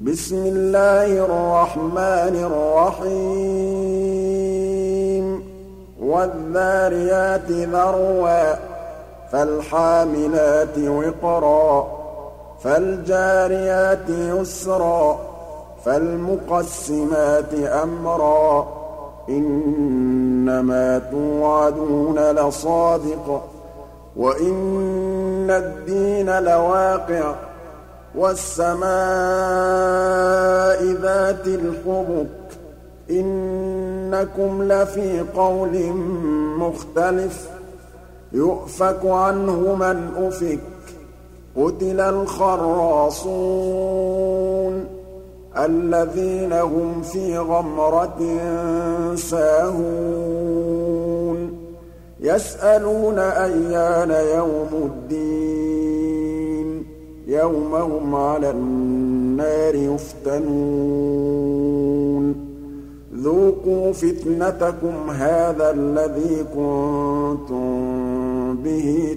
بسم الله الرحمن الرحيم والذاريات ذروا فالحاملات وقرا فالجاريات يسرا فالمقسمات أمرا إنما توعدون لصادق وإن الدين لواقع والسماء ذات الحبك إنكم لفي قول مختلف يؤفك عنه من أفك قتل الخراصون الذين هم في غمرة ساهون يسألون أيان يوم الدين يوم هم على النار يفتنون ذوقوا فتنتكم هذا الذي كنتم به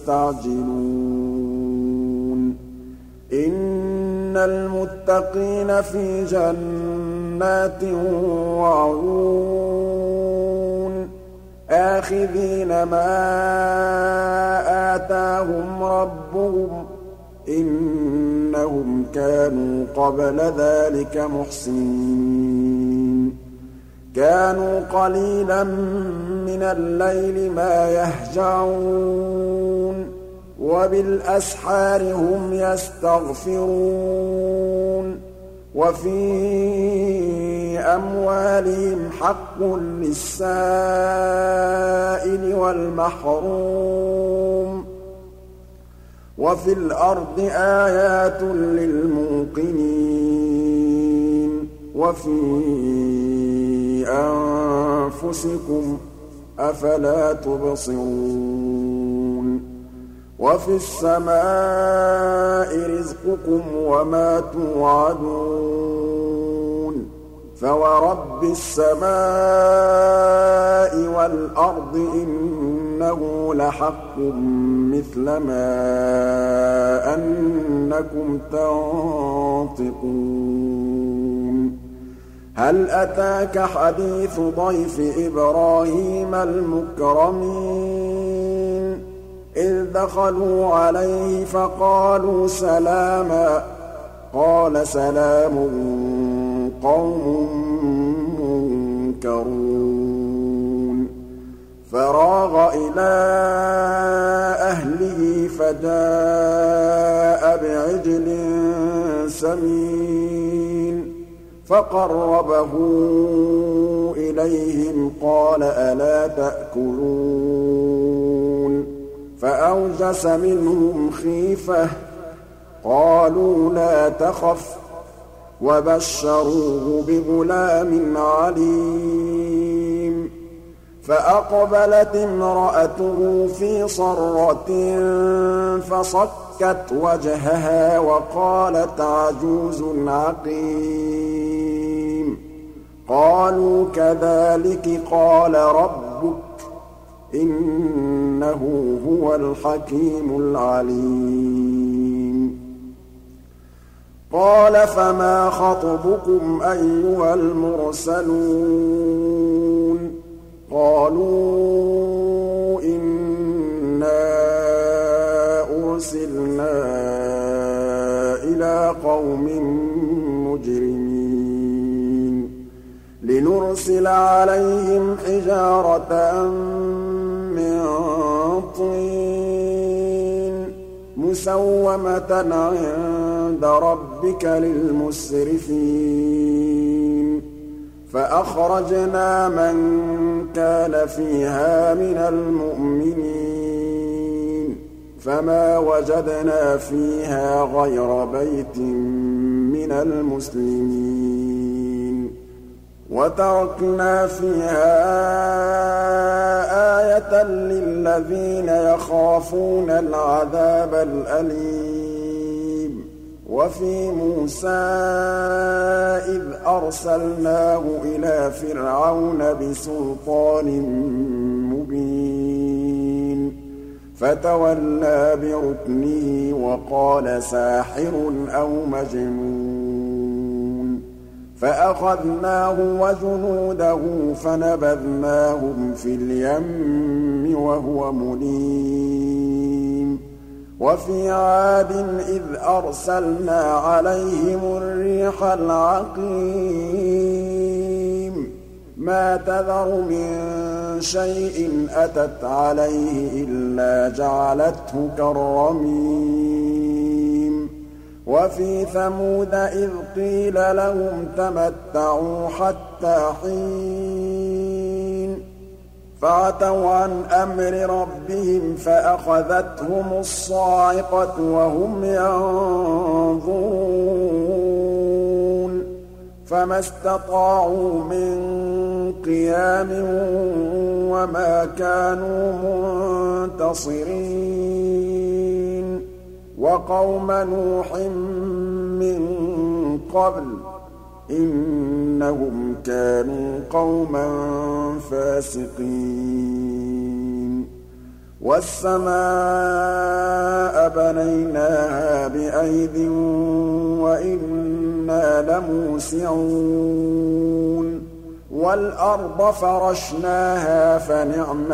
تستعجلون إن المتقين في جنات وعيون آخذين ما آتاهم ربهم إنهم كانوا قبل ذلك محسنين كانوا قليلا من الليل ما يهجعون وبالأسحار هم يستغفرون وفي أموالهم حق للسائل والمحروم وفي الأرض آيات للموقنين وفي أنفسكم أفلا تبصرون وفي السماء رزقكم وما توعدون فورب السماء والأرض إنه لحق مثل ما أنكم تنطقون هل أتاك حديث ضيف إبراهيم المكرمين إذ دخلوا عليه فقالوا سلاما قال سلام قوم منكرون فراغ إلى أهله فجاء بعجل سمين فقربه إليهم قال ألا تأكلون فأوجس منهم خيفة قالوا لا تخف وبشروه بغلام عليم فأقبلت امرأته في صرة فصكت وجهها وقالت عجوز عقيم قالوا كذلك قال ربك إنه هو الحكيم العليم قال فما خطبكم أيها المرسلون قالوا إنا أرسلنا إلى قوم مجرمين لنرسل عليهم حجارة من طين مسومة عند ربك للمسرفين فأخرجنا من كان فيها من المؤمنين فما وجدنا فيها غير بيت من المسلمين وتركنا فيها آية للذين يخافون العذاب الأليم وفي موسى إذ أرسلناه إلى فرعون بسلطان مبين فتولى بركنه وقال ساحر أو مجنون فأخذناه وجنوده فنبذناهم في اليم وهو مليم وفي عاد إذ أرسلنا عليهم الريح العقيم ما تذر من شيء أتت عليه إلا جعلته كالرميم وفي ثمود إذ قيل لهم تمتعوا حتى حين فعتوا عن أمر ربهم فأخذتهم الصاعقة وهم ينظرون فما استطاعوا من قيام وما كانوا منتصرين وقوم نوح من قبل إنهم كانوا قوما فاسقين والسماء بنيناها بأيد وإنا لموسعون والأرض فرشناها فنعم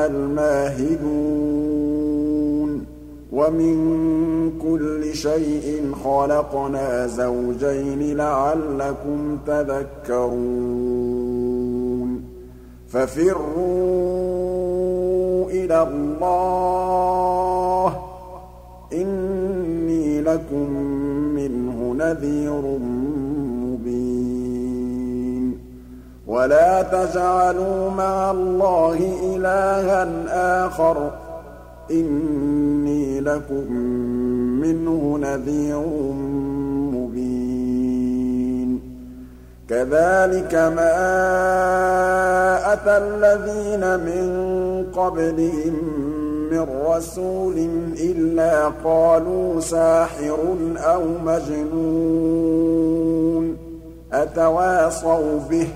الماهدون ومن كل شيء خلقنا زوجين لعلكم تذكرون ففروا إلى الله إني لكم منه نذير مبين ولا تجعلوا مع الله إلها آخر إني لكم منه نذير مبين كذلك ما أتى الذين من قبلهم من رسول إلا قالوا ساحر أو مجنون أتواصوا به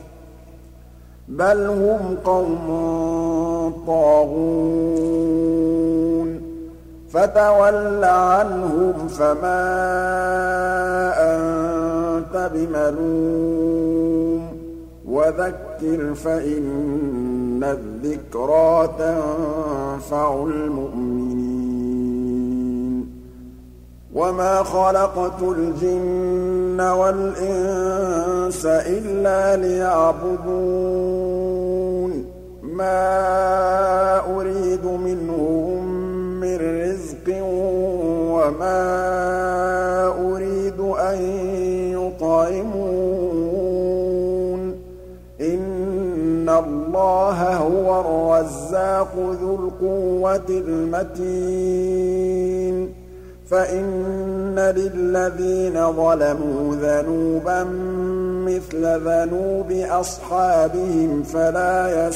بل هم قوم طاغون فتول عنهم فما أنت بملوم وذكر فإن الذكرى تنفع المؤمنين وما خلقت الجن والإنس إلا ليعبدون ما أريد منهم من رزق وما أريد أن يطعمون إن الله هو الرزاق ذو القوة المتين فإن للذين ظلموا ذنوبا مثل ذنوب أصحابهم فلا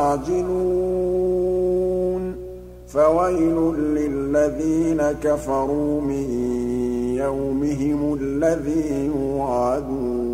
يستعجلون فويل للذين كفروا من يومهم الذي يوعدون